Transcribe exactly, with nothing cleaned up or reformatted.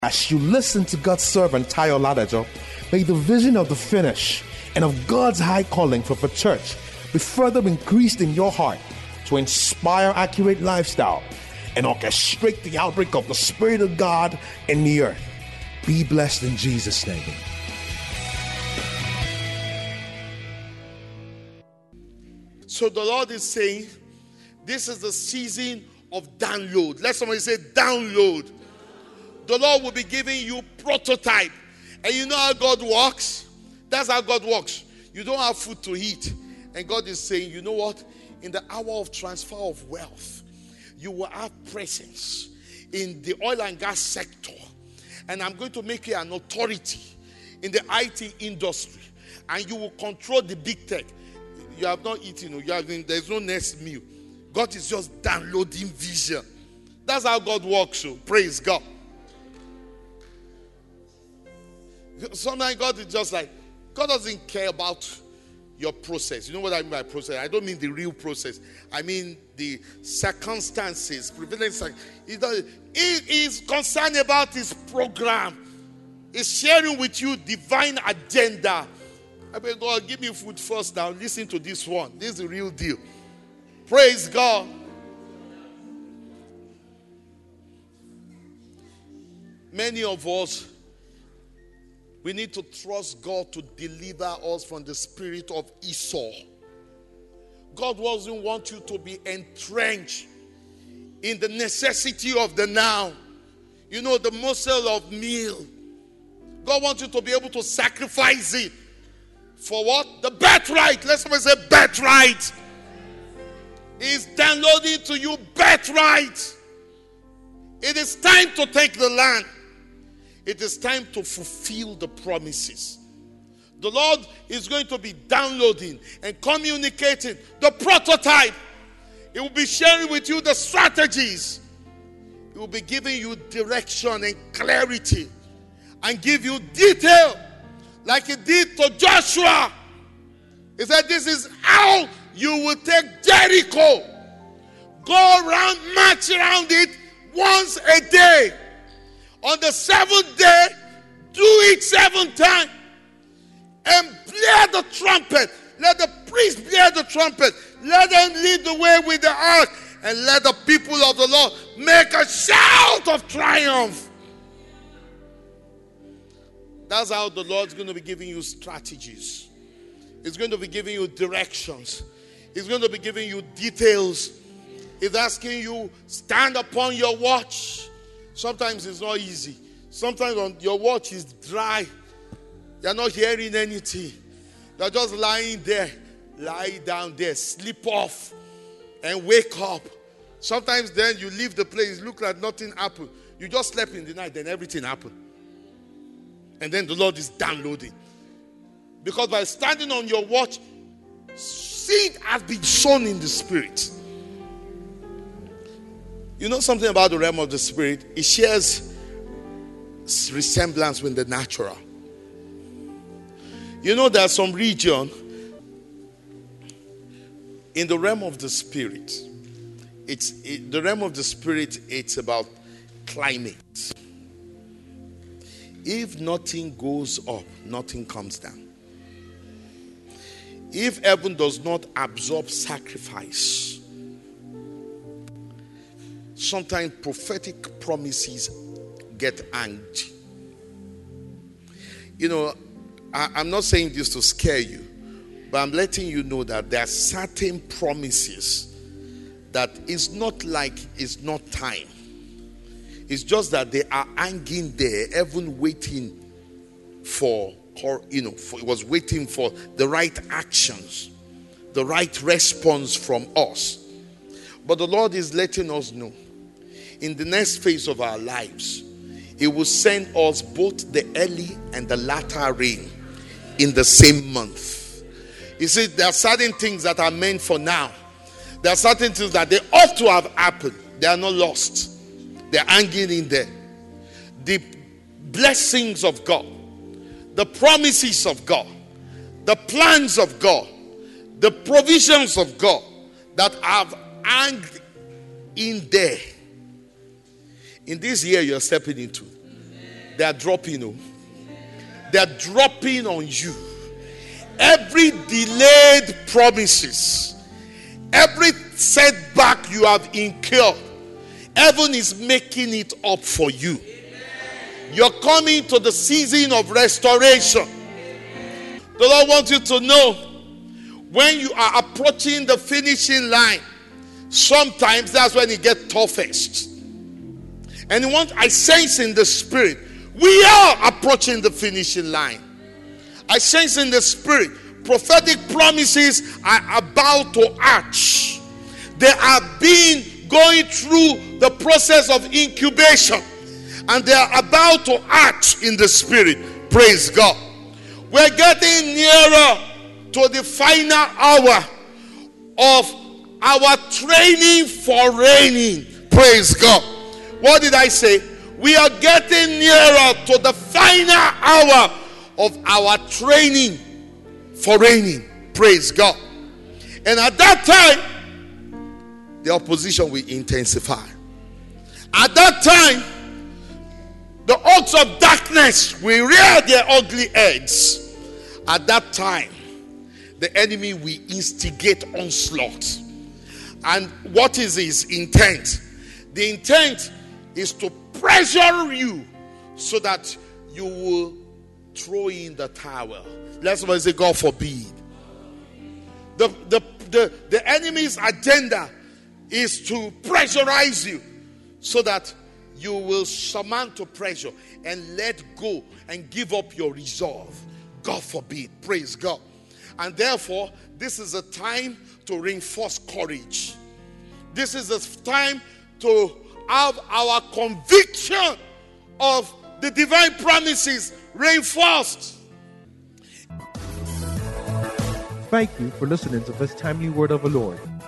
As you listen to God's servant Tayo Ladajo, may the vision of the finish and of God's high calling for the church be further increased in your heart to inspire accurate lifestyle and orchestrate the outbreak of the Spirit of God in the earth. Be blessed in Jesus' name. So the Lord is saying, this is the season of download. Let somebody say download. The Lord will be giving you prototype. And you know how God works? That's how God works. You don't have food to eat. And God is saying, you know what? In the hour of transfer of wealth, you will have presence in the oil and gas sector. And I'm going to make you an authority in the I T industry. And you will control the big tech. You have not eaten. You have been, there's no next meal. God is just downloading vision. That's how God works. So praise God. Sometimes God is just like, God doesn't care about your process. You know what I mean by process? I don't mean the real process. I mean the circumstances, prevailing circumstances. He is concerned about his program. He's sharing with you divine agenda. I mean, God, give me food first now. Listen to this one. This is the real deal. Praise God. Many of us, we need to trust God to deliver us from the spirit of Esau. God doesn't want you to be entrenched in the necessity of the now. You know, the morsel of meal. God wants you to be able to sacrifice it. For what? The birthright. Let somebody say birthright. He's downloading to you birthright. It is time to take the land. It is time to fulfill the promises. The Lord is going to be downloading and communicating the prototype. He will be sharing with you the strategies. He will be giving you direction and clarity and give you detail like he did to Joshua. He said, this is how you will take Jericho. Go around, march around it once a day. On the seventh day, do it seven times. And blare the trumpet. Let the priest blare the trumpet. Let them lead the way with the ark. And let the people of the Lord make a shout of triumph. That's how the Lord's going to be giving you strategies. He's going to be giving you directions. He's going to be giving you details. He's asking you, stand upon your watch. Sometimes it's not easy. Sometimes on your watch is dry. You're not hearing anything. You're just lying there. Lie down there. Sleep off. And wake up. Sometimes then you leave the place. Look like nothing happened. You just slept in the night. Then everything happened. And then the Lord is downloading. Because by standing on your watch, seed has been sown in the spirit. You know something about the realm of the spirit? It shares resemblance with the natural. You know there's some region in the realm of the spirit. It's it, the realm of the spirit. It's about climate. If nothing goes up, nothing comes down. If heaven does not absorb sacrifice, sometimes prophetic promises get hanged. You know, I, I'm not saying this to scare you, but I'm letting you know that there are certain promises that it's not like it's not time. It's just that they are hanging there, heaven waiting for, you know, for, it was waiting for the right actions, the right response from us. But the Lord is letting us know, in the next phase of our lives, He will send us both the early and the latter rain in the same month. You see, there are certain things that are meant for now. There are certain things that they ought to have happened. They are not lost. They're hanging in there. The blessings of God, the promises of God, the plans of God, the provisions of God that have hanged in there. In this year you're stepping into, They are dropping, oh. They are dropping on you. Every delayed promises, every setback you have incurred, heaven is making it up for you. You're coming to the season of restoration. The Lord wants you to know, when you are approaching the finishing line, sometimes that's when it gets toughest. And he wants, I sense in the spirit, we are approaching the finishing line. I sense in the spirit, prophetic promises are about to arch. They are being going through the process of incubation, and they are about to arch in the spirit. Praise God. We're getting nearer to the final hour of our training for reigning. Praise God. What did I say? We are getting nearer to the final hour of our training for reigning. Praise God. And at that time, the opposition will intensify. At that time, the oaks of darkness will rear their ugly heads. At that time, the enemy will instigate onslaught. And what is his intent? The intent is to pressure you so that you will throw in the towel. Let's say, God forbid. The, the, the, the enemy's agenda is to pressurize you so that you will summon to pressure and let go and give up your resolve. God forbid. Praise God. And therefore, this is a time to reinforce courage. This is a time to have our conviction of the divine promises reinforced. Thank you for listening to this timely word of the Lord.